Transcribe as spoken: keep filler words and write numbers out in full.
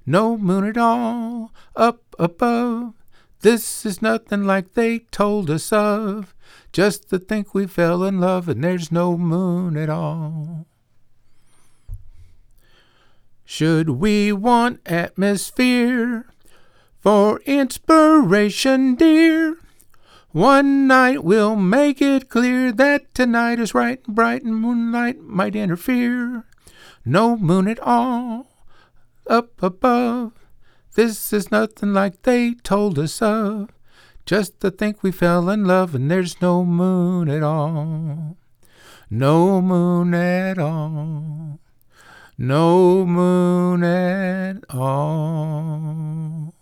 No moon at all up above. This is nothing like they told us of. Just to think we fell in love and there's no moon at all. Should we want atmosphere for inspiration, dear? One night we'll make it clear that tonight is right and bright and moonlight might interfere. No moon at all up above. This is nothing like they told us of. Just to think we fell in love and there's no moon at all. No moon at all. No moon at all.